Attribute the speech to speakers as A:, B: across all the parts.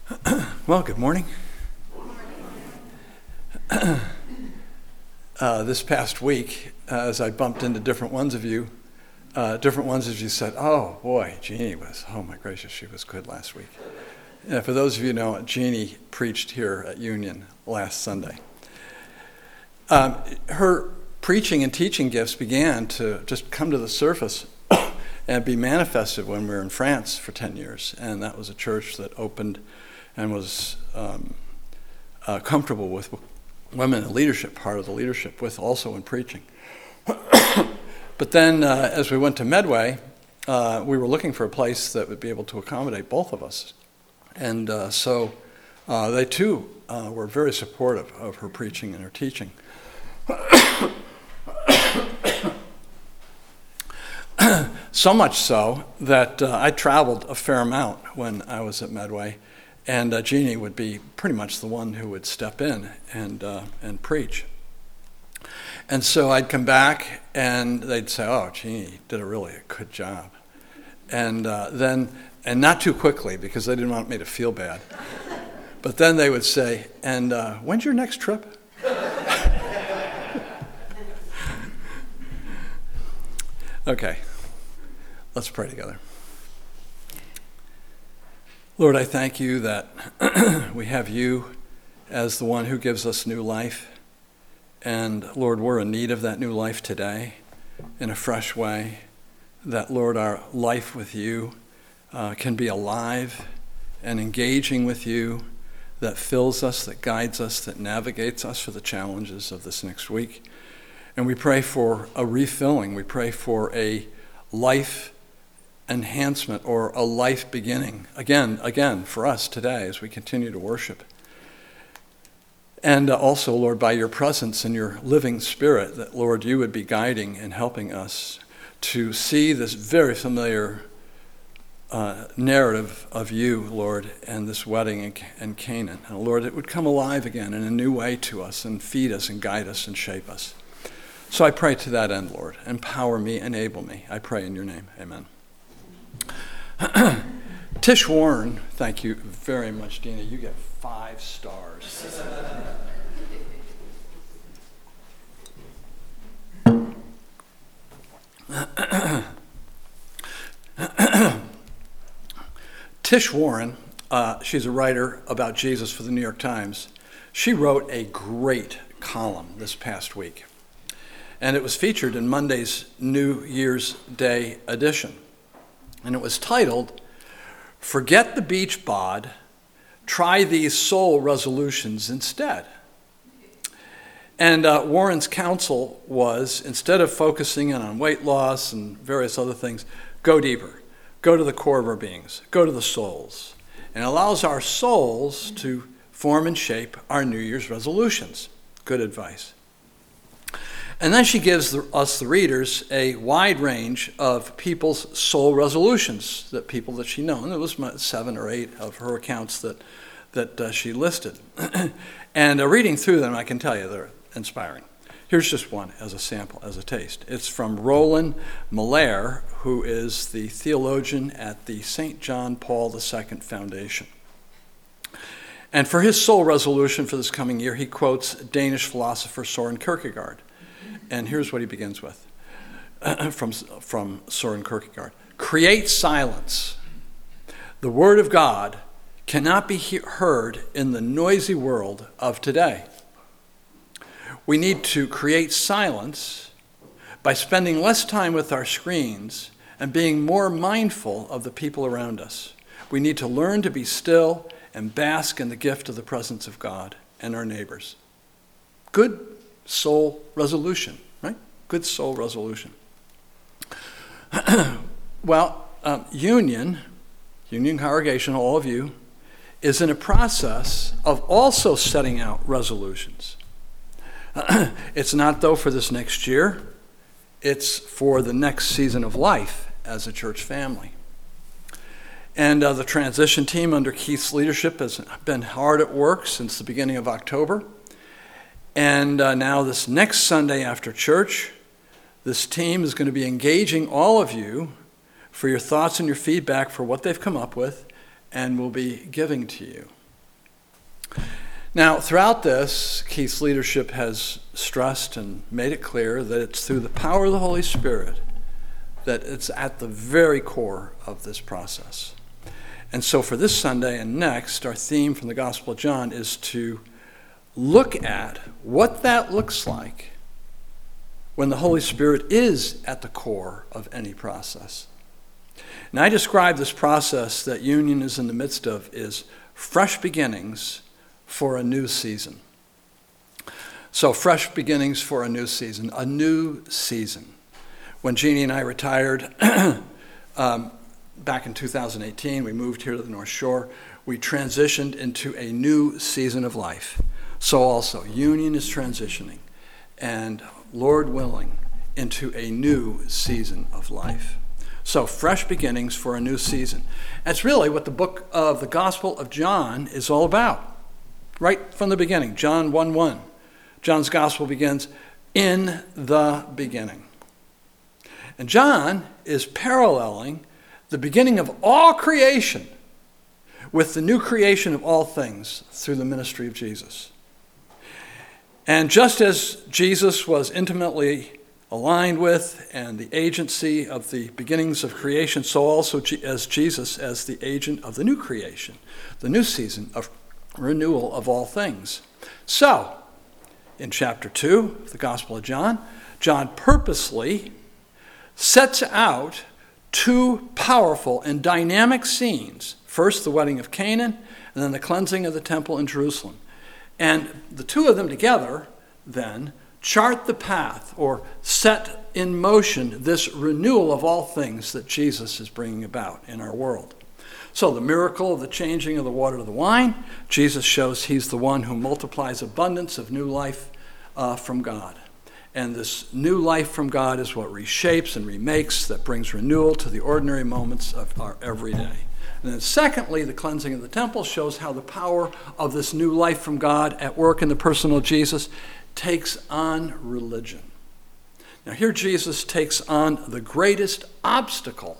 A: Well, good morning. This past week, as I bumped into different ones of you said, oh boy, Jeannie was, oh my gracious, she was good last week. For those of you who know, Jeannie preached here at Union last Sunday. Her preaching and teaching gifts began to just come to the surface and be manifested when we were in France for 10 years. And that was a church that opened and was comfortable with women in leadership, part of the leadership, with also in preaching. But then as we went to Medway, we were looking for a place that would be able to accommodate both of us. And so they too were very supportive of her preaching and her teaching. So much so that I traveled a fair amount when I was at Medway, and Jeannie would be pretty much the one who would step in and preach. And so I'd come back, and they'd say, "Oh, Jeannie did a really good job," and not too quickly because they didn't want me to feel bad. But then they would say, "And when's your next trip?" Okay, let's pray together. Lord, I thank you that we have you as the one who gives us new life. And Lord, we're in need of that new life today in a fresh way. That, Lord, our life with you can be alive and engaging with you, that fills us, that guides us, that navigates us for the challenges of this next week. And we pray for a refilling. We pray for a life enhancement or a life beginning, again, for us today as we continue to worship. And also, Lord, by your presence and your living spirit, that, Lord, you would be guiding and helping us to see this very familiar narrative of you, Lord, and this wedding in Canaan. And Lord, it would come alive again in a new way to us and feed us and guide us and shape us. So I pray to that end, Lord. Empower me, enable me. I pray in your name. Amen. Tish Warren, thank you very much, Dina. You get 5 stars. Tish Warren, she's a writer about Jesus for the New York Times. She wrote a great column this past week, and it was featured in Monday's New Year's Day edition. And it was titled, "Forget the Beach Bod, Try These Soul Resolutions Instead." And Warren's counsel was, instead of focusing in on weight loss and various other things, go deeper. Go to the core of our beings. Go to the souls. And it allows our souls to form and shape our New Year's resolutions. Good advice. And then she gives us, the readers, a wide range of people's soul resolutions, that people that she knows. And there was 7 or 8 of her accounts that she listed. And reading through them, I can tell you they're inspiring. Here's just one as a sample, as a taste. It's from Roland Malaire, who is the theologian at the St. John Paul II Foundation. And for his soul resolution for this coming year, he quotes Danish philosopher Søren Kierkegaard. And here's what he begins with from Søren Kierkegaard. Create silence. The word of God cannot be heard in the noisy world of today. We need to create silence by spending less time with our screens and being more mindful of the people around us. We need to learn to be still and bask in the gift of the presence of God and our neighbors. Good soul resolution, right? Good soul resolution. Well, Union Congregation, all of you, is in a process of also setting out resolutions. It's not, though, for this next year. It's for the next season of life as a church family. And the transition team under Keith's leadership has been hard at work since the beginning of October. And now this next Sunday after church, this team is going to be engaging all of you for your thoughts and your feedback for what they've come up with and will be giving to you. Now, throughout this, Keith's leadership has stressed and made it clear that it's through the power of the Holy Spirit that it's at the very core of this process. And so for this Sunday and next, our theme from the Gospel of John is to look at what that looks like when the Holy Spirit is at the core of any process. And I describe this process that Union is in the midst of is fresh beginnings for a new season. So fresh beginnings for a new season, a new season. When Jeannie and I retired back in 2018, we moved here to the North Shore, we transitioned into a new season of life. So also, Union is transitioning, and Lord willing, into a new season of life. So fresh beginnings for a new season. That's really what the book of the Gospel of John is all about. Right from the beginning, John 1:1. John's Gospel begins, in the beginning. And John is paralleling the beginning of all creation with the new creation of all things through the ministry of Jesus. And just as Jesus was intimately aligned with and the agency of the beginnings of creation, so also as Jesus as the agent of the new creation, the new season of renewal of all things. So, in chapter 2 of the Gospel of John, John purposely sets out two powerful and dynamic scenes. First, the wedding of Canaan, and then the cleansing of the temple in Jerusalem. And the two of them together, then, chart the path or set in motion this renewal of all things that Jesus is bringing about in our world. So the miracle of the changing of the water to the wine, Jesus shows he's the one who multiplies abundance of new life from God. And this new life from God is what reshapes and remakes, that brings renewal to the ordinary moments of our everyday. And then secondly, the cleansing of the temple shows how the power of this new life from God at work in the person of Jesus takes on religion. Now here Jesus takes on the greatest obstacle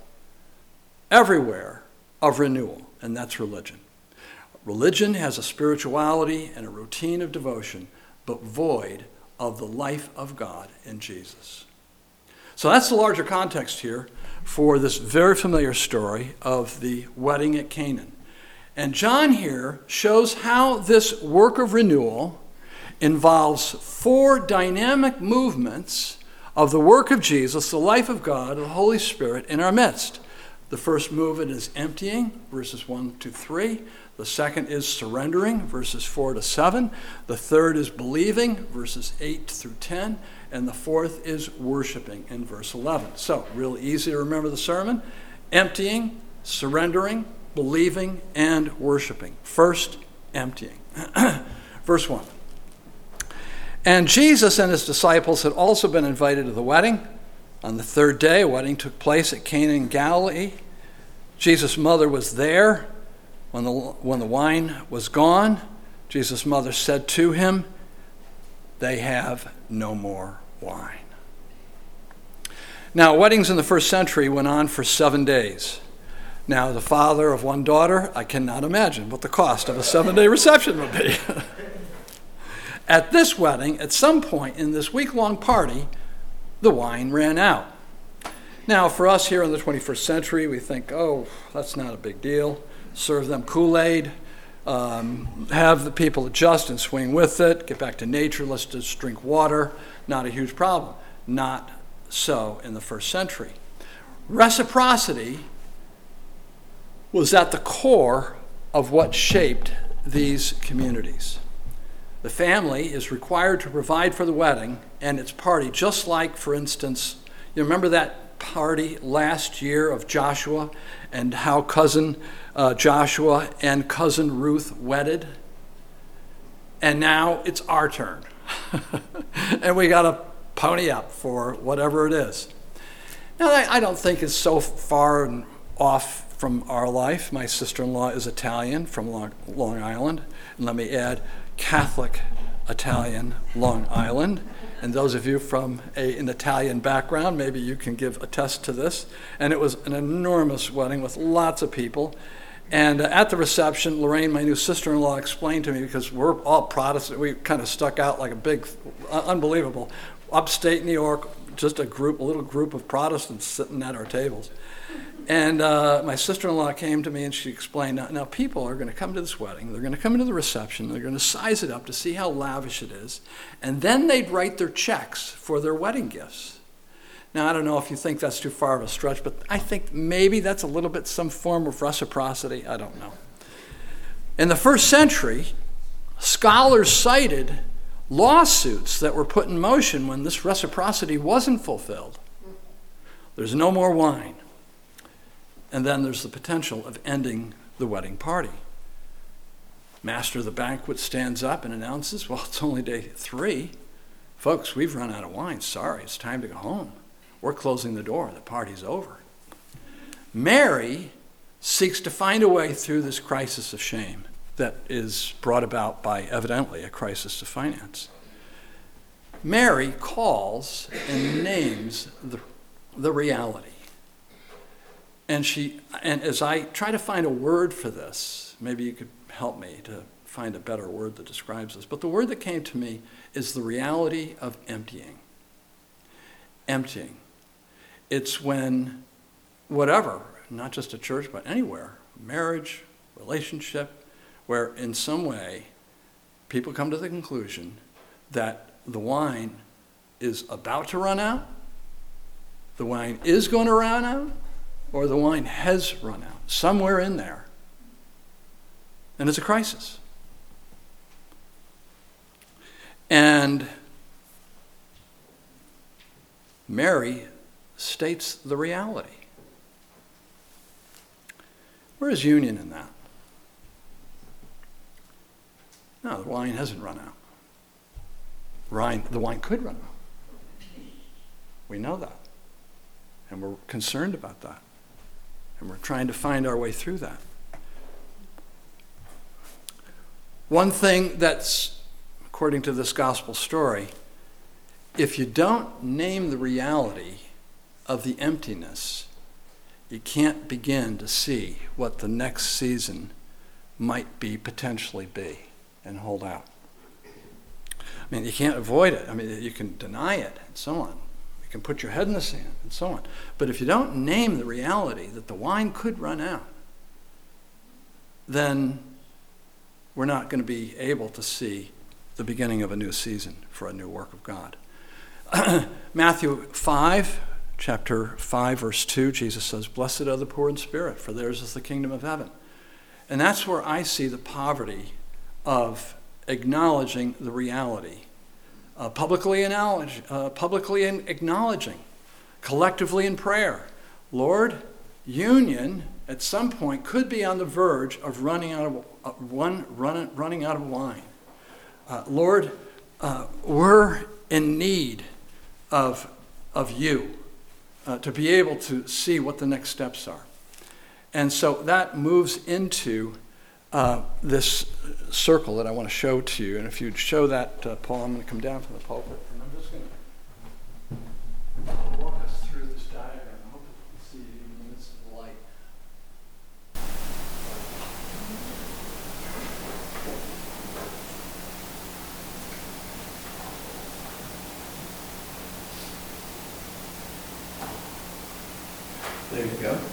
A: everywhere of renewal, and that's religion. Religion has a spirituality and a routine of devotion, but void of the life of God in Jesus. So that's the larger context here for this very familiar story of the wedding at Canaan. And John here shows how this work of renewal involves four dynamic movements of the work of Jesus, the life of God, the Holy Spirit in our midst. The first movement is emptying, verses 1 to 3. The second is surrendering, verses 4 to 7. The third is believing, verses 8 through 10. And the fourth is worshiping in verse 11. So, real easy to remember the sermon. Emptying, surrendering, believing, and worshiping. First, emptying. Verse 1. And Jesus and his disciples had also been invited to the wedding. On the third day, a wedding took place at Cana in Galilee. Jesus' mother was there. When the wine was gone, Jesus' mother said to him, "They have no more wine." Now, weddings in the first century went on for 7 days. Now, the father of one daughter, I cannot imagine what the cost of a 7-day reception would be. At this wedding, at some point in this week-long party, the wine ran out. Now, for us here in the 21st century, we think, oh, that's not a big deal. Serve them Kool-Aid, have the people adjust and swing with it, get back to nature, let's just drink water, not a huge problem. Not so in the first century. Reciprocity was at the core of what shaped these communities. The family is required to provide for the wedding and its party, just like, for instance, you remember that party last year of Joshua and how cousin Joshua and cousin Ruth wedded? And now it's our turn. And we got to pony up for whatever it is. Now, I don't think it's so far off from our life. My sister-in-law is Italian from Long Island. And let me add, Catholic Italian Long Island. And those of you from an Italian background, maybe you can attest to this. And it was an enormous wedding with lots of people. And at the reception, Lorraine, my new sister-in-law, explained to me, because we're all Protestant, we kind of stuck out like a big, unbelievable, upstate New York, just a little group of Protestants sitting at our tables. And my sister-in-law came to me and she explained, now people are going to come to this wedding, they're going to come into the reception, they're going to size it up to see how lavish it is, and then they'd write their checks for their wedding gifts. Now, I don't know if you think that's too far of a stretch, but I think maybe that's a little bit some form of reciprocity. I don't know. In the first century, scholars cited lawsuits that were put in motion when this reciprocity wasn't fulfilled. There's no more wine. And then there's the potential of ending the wedding party. Master of the banquet stands up and announces, well, it's only day 3. Folks, we've run out of wine. Sorry, it's time to go home. We're closing the door. The party's over. Mary seeks to find a way through this crisis of shame that is brought about by, evidently, a crisis of finance. Mary calls and names the reality. And as I try to find a word for this, maybe you could help me to find a better word that describes this, but the word that came to me is the reality of emptying. Emptying. It's when whatever, not just a church, but anywhere, marriage, relationship, where in some way people come to the conclusion that the wine is about to run out, the wine is going to run out, or the wine has run out, somewhere in there. And it's a crisis. And Mary states the reality. Where is union in that? No, the wine hasn't run out. The wine could run out. We know that. And we're concerned about that. And we're trying to find our way through that. One thing that's, according to this gospel story, if you don't name the reality of the emptiness, you can't begin to see what the next season might potentially be and hold out. I mean, you can't avoid it. I mean, you can deny it and so on. You can put your head in the sand and so on. But if you don't name the reality that the wine could run out, then we're not going to be able to see the beginning of a new season for a new work of God. Matthew 5, chapter 5, verse 2, Jesus says, "Blessed are the poor in spirit, for theirs is the kingdom of heaven." And that's where I see the poverty of acknowledging the reality. Publicly acknowledging, collectively in prayer. Lord, union at some point could be on the verge of running out of wine. Lord, we're in need of you to be able to see what the next steps are. And so that moves into this circle that I want to show to you. And if you'd show that, Paul, I'm going to come down from the pulpit. And I'm just going to walk us through this diagram. I hope you can see it even in the midst of the light. There you go.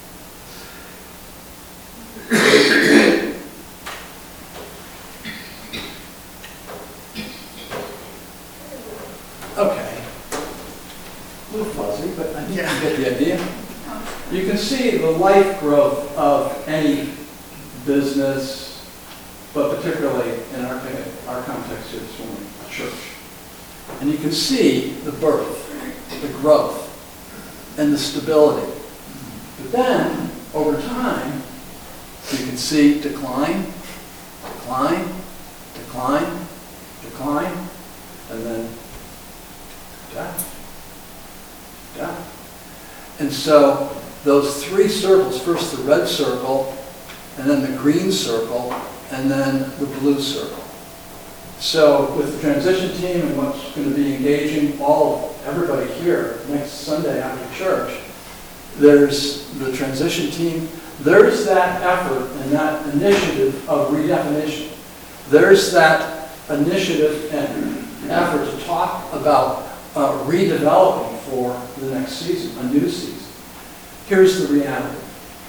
A: Okay. A little fuzzy, but I think you get the idea. You can see the life growth of any business, but particularly in our context here this morning, a church. And you can see the birth, the growth, and the stability. But then, over time, you can see decline, and then death. And so those 3 circles, first the red circle, and then the green circle, and then the blue circle. So with the transition team and what's going to be engaging everybody here next Sunday after church, there's the transition team, there's that effort and that initiative of redefinition. There's that initiative and effort to talk about redeveloping for the next season, a new season. Here's the reality.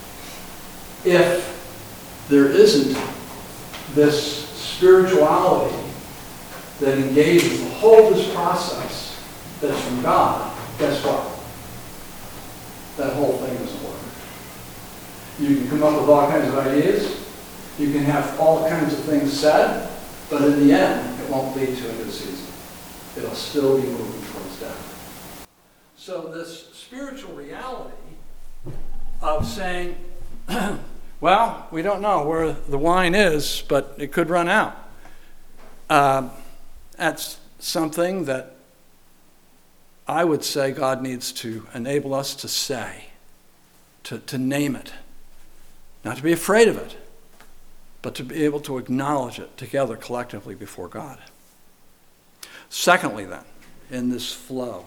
A: If there isn't this spirituality that engages the whole this process that's from God, guess what? That whole thing doesn't work. You can come up with all kinds of ideas. You can have all kinds of things said, but in the end, it won't lead to a new season. It'll still be moving towards death. So this spiritual reality of saying, well, we don't know where the wine is, but it could run out. That's something that I would say God needs to enable us to say, to name it. Not to be afraid of it, but to be able to acknowledge it together collectively before God. Secondly, then, in this flow,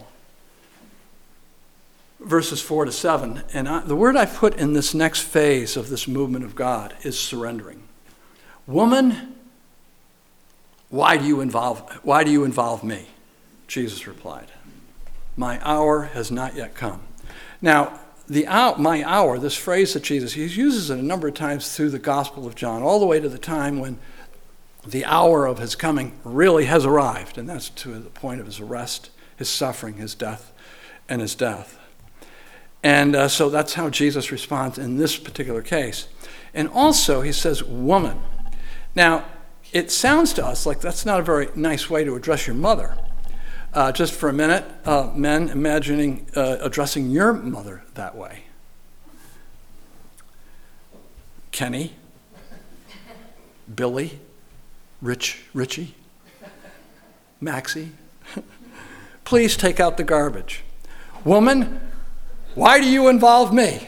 A: verses 4 to 7, and the word I've put in this next phase of this movement of God is surrendering. Woman, why do you involve me? Jesus replied, my hour has not yet come. Now, my hour, this phrase that Jesus, he uses it a number of times through the Gospel of John, all the way to the time when the hour of his coming really has arrived, and that's to the point of his arrest, his suffering, his death, and his death. And so that's how Jesus responds in this particular case. And also, he says, woman. Now, it sounds to us like that's not a very nice way to address your mother. Just for a minute, men imagining addressing your mother that way. Kenny, Billy, Richie, Maxie, please take out the garbage. Woman, why do you involve me?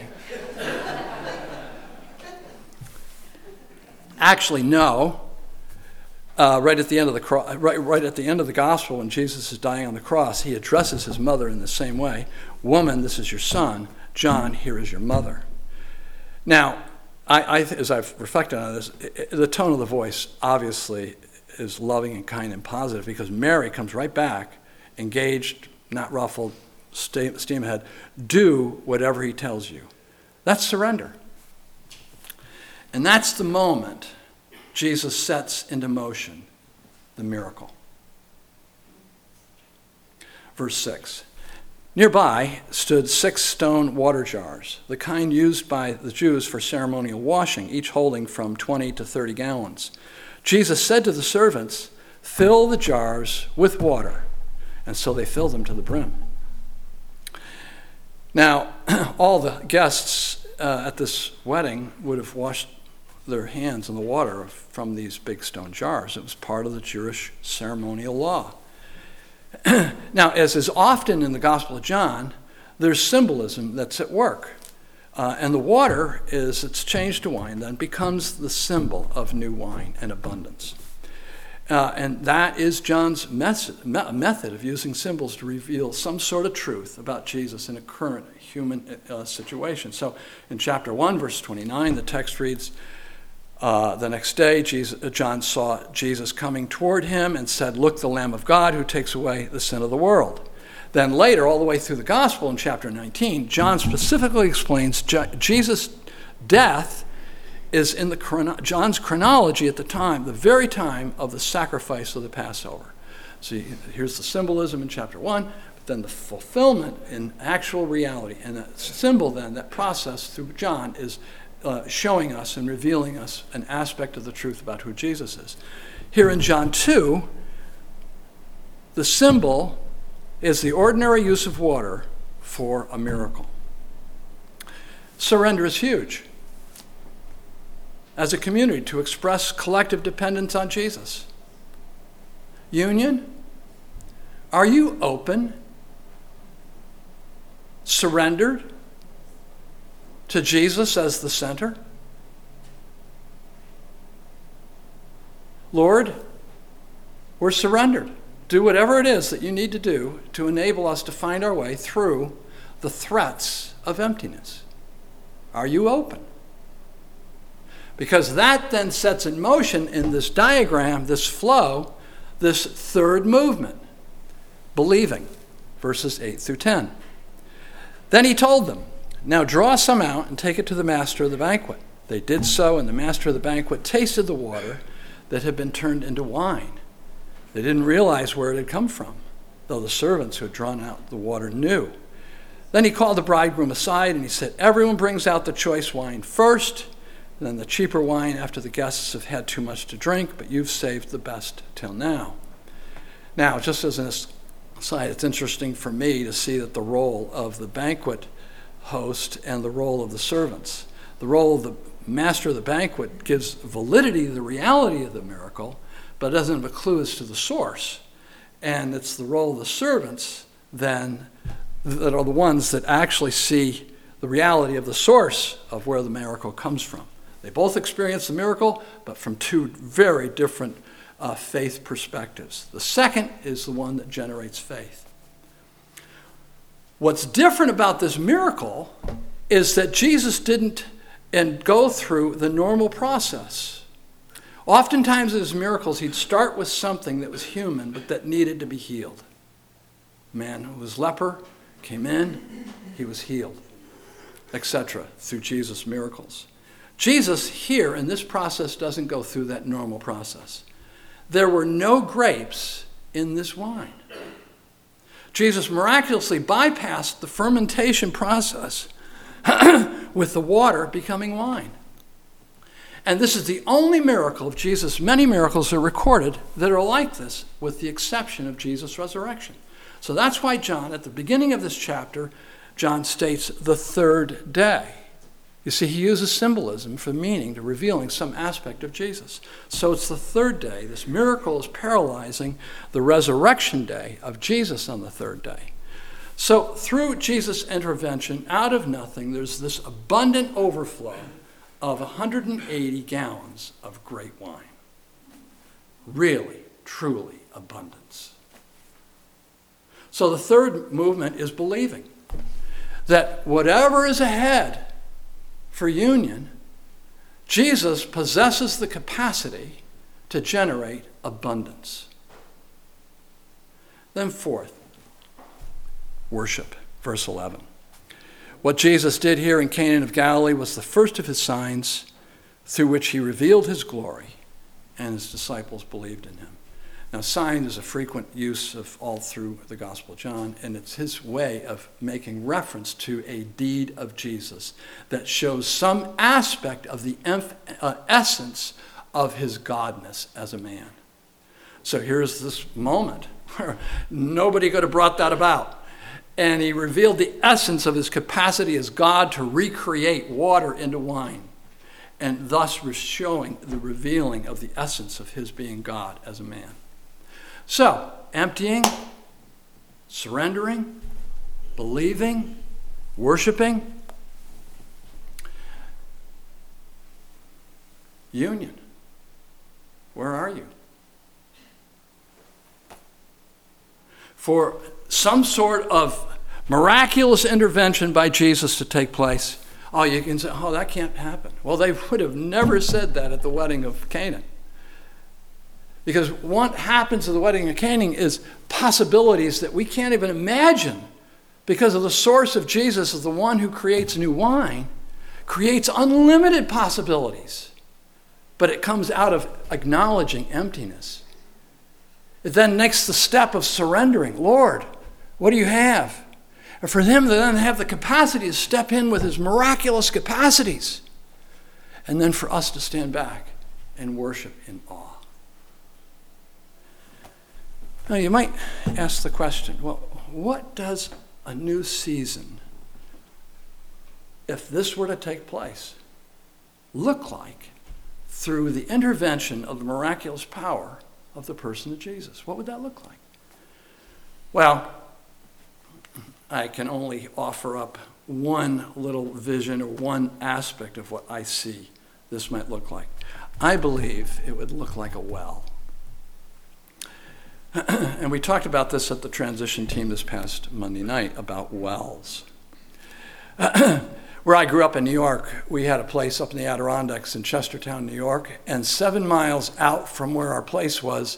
A: Actually, no. Right at the end of the right at the end of the gospel, when Jesus is dying on the cross, he addresses his mother in the same way. Woman, this is your son. John, here is your mother. Now, as I've reflected on this, the tone of the voice obviously is loving and kind and positive, because Mary comes right back, engaged, not ruffled, steam ahead. Do whatever he tells you. That's surrender. And that's the moment Jesus sets into motion the miracle. Verse 6. Nearby stood 6 stone water jars, the kind used by the Jews for ceremonial washing, each holding from 20 to 30 gallons. Jesus said to the servants, fill the jars with water. And so they filled them to the brim. Now, all the guests at this wedding would have washed their hands in the water from these big stone jars. It was part of the Jewish ceremonial law. Now, as is often in the Gospel of John, there's symbolism that's at work. And the water, as it's changed to wine, then becomes the symbol of new wine and abundance. And that is John's method of using symbols to reveal some sort of truth about Jesus in a current human situation. So in chapter 1, verse 29, the text reads, the next day, John saw Jesus coming toward him and said, look, the Lamb of God who takes away the sin of the world. Then later, all the way through the Gospel in chapter 19, John specifically explains Jesus' death is in John's chronology at the time, the very time of the sacrifice of the Passover. So here's the symbolism in chapter 1, but then the fulfillment in actual reality. And that symbol then, that process through John is showing us and revealing us an aspect of the truth about who Jesus is. Here in John 2, the symbol is the ordinary use of water for a miracle. Surrender is huge. As a community, to express collective dependence on Jesus. Union, are you open, surrendered to Jesus as the center? Lord, we're surrendered. Do whatever it is that you need to do to enable us to find our way through the threats of emptiness. Are you open? Because that then sets in motion in this diagram, this flow, this third movement, believing, verses 8 through 10. Then he told them, "Now draw some out and take it to the master of the banquet." They did so, and the master of the banquet tasted the water that had been turned into wine. They didn't realize where it had come from, though the servants who had drawn out the water knew. Then he called the bridegroom aside, and he said, "Everyone brings out the choice wine first, and then the cheaper wine after the guests have had too much to drink, but you've saved the best till now." Now, just as an aside, it's interesting for me to see that the role of the banquet host and the role of the servants, the role of the master of the banquet gives validity to the reality of the miracle, but doesn't have a clue as to the source. And it's the role of the servants then that are the ones that actually see the reality of the source of where the miracle comes from. They both experience the miracle, but from two very different faith perspectives. The second is the one that generates faith. What's different about this miracle is that Jesus didn't go through the normal process. Oftentimes in his miracles, he'd start with something that was human, but that needed to be healed. A man who was leper came in, he was healed, etc., through Jesus' miracles. Jesus here in this process doesn't go through that normal process. There were no grapes in this wine. Jesus miraculously bypassed the fermentation process with the water becoming wine. And this is the only miracle of Jesus. Many miracles are recorded that are like this, with the exception of Jesus' resurrection. So that's why John, at the beginning of this chapter, John states the third day. You see, he uses symbolism for meaning to revealing some aspect of Jesus. So it's the third day. This miracle is parallelizing the resurrection day of Jesus on the third day. So through Jesus' intervention, out of nothing, there's this abundant overflow of 180 gallons of great wine. Really, truly abundance. So the third movement is believing that whatever is ahead for union, Jesus possesses the capacity to generate abundance. Then fourth, worship, verse 11. What Jesus did here in Cana of Galilee was the first of his signs through which he revealed his glory, and his disciples believed in him. Now, sign is a frequent use of all through the Gospel of John, and it's his way of making reference to a deed of Jesus that shows some aspect of the essence of his godness as a man. So here's this moment where nobody could have brought that about. And he revealed the essence of his capacity as God to recreate water into wine, and thus showing the revealing of the essence of his being God as a man. So, emptying, surrendering, believing, worshiping, union. Where are you? For some sort of miraculous intervention by Jesus to take place, you can say, that can't happen. Well, they would have never said that at the wedding of Cana. Because what happens at the wedding of Cana is possibilities that we can't even imagine, because of the source of Jesus as the one who creates new wine, creates unlimited possibilities. But it comes out of acknowledging emptiness. It then makes the step of surrendering. Lord, what do you have? And for him to then have the capacity to step in with his miraculous capacities. And then for us to stand back and worship in awe. Now you might ask the question, well, what does a new season, if this were to take place, look like through the intervention of the miraculous power of the person of Jesus? What would that look like? Well, I can only offer up one little vision or one aspect of what I see this might look like. I believe it would look like a well. And we talked about this at the transition team this past Monday night about wells. Where I grew up in New York, we had a place up in the Adirondacks in Chestertown, New York, and 7 miles out from where our place was,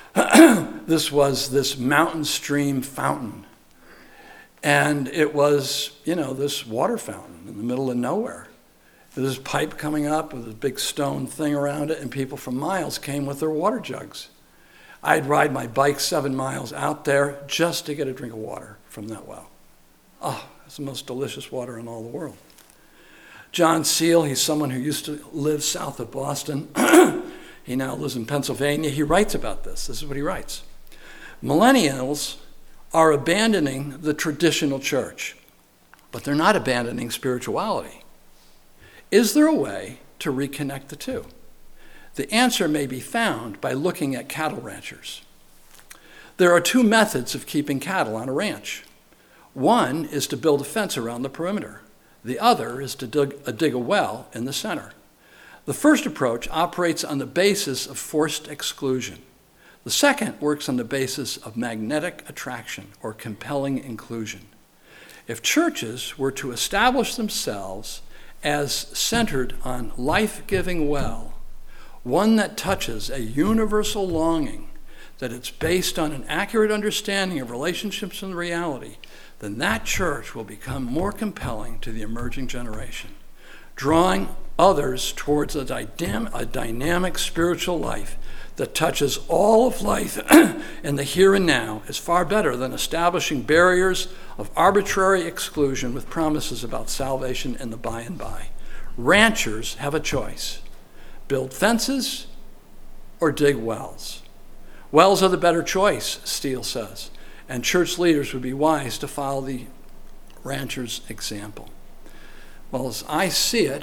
A: this mountain stream fountain. And it was, this water fountain in the middle of nowhere. There was this pipe coming up with a big stone thing around it, and people from miles came with their water jugs. I'd ride my bike 7 miles out there just to get a drink of water from that well. Oh, it's the most delicious water in all the world. John Seal, he's someone who used to live south of Boston. He now lives in Pennsylvania. He writes about this. This is what he writes. Millennials are abandoning the traditional church, but they're not abandoning spirituality. Is there a way to reconnect the two? The answer may be found by looking at cattle ranchers. There are 2 methods of keeping cattle on a ranch. One is to build a fence around the perimeter. The other is to dig a well in the center. The first approach operates on the basis of forced exclusion. The second works on the basis of magnetic attraction or compelling inclusion. If churches were to establish themselves as centered on life-giving well, one that touches a universal longing, that it's based on an accurate understanding of relationships and reality, then that church will become more compelling to the emerging generation, drawing others towards a dynamic spiritual life that touches all of life in the here and now is far better than establishing barriers of arbitrary exclusion with promises about salvation in the by and by. Ranchers have a choice: build fences or dig wells. Wells are the better choice, Steele says, and church leaders would be wise to follow the rancher's example. Well, as I see it,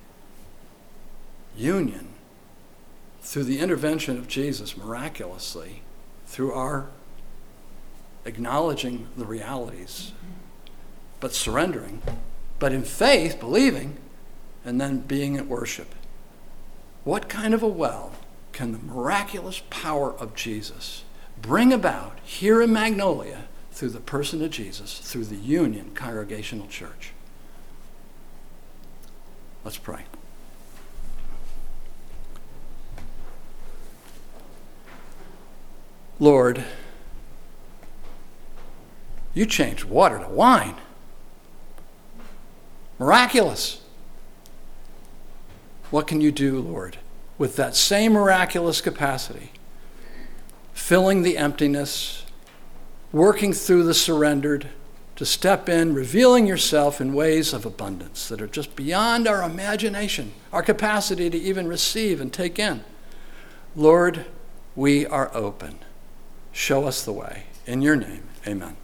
A: union, through the intervention of Jesus miraculously, through our acknowledging the realities, but surrendering, but in faith, believing, and then being at worship. What kind of a well can the miraculous power of Jesus bring about here in Magnolia through the person of Jesus, through the Union Congregational Church? Let's pray. Lord, you changed water to wine. Miraculous. What can you do, Lord, with that same miraculous capacity? Filling the emptiness, working through the surrendered, to step in, revealing yourself in ways of abundance that are just beyond our imagination, our capacity to even receive and take in. Lord, we are open. Show us the way. In your name, amen.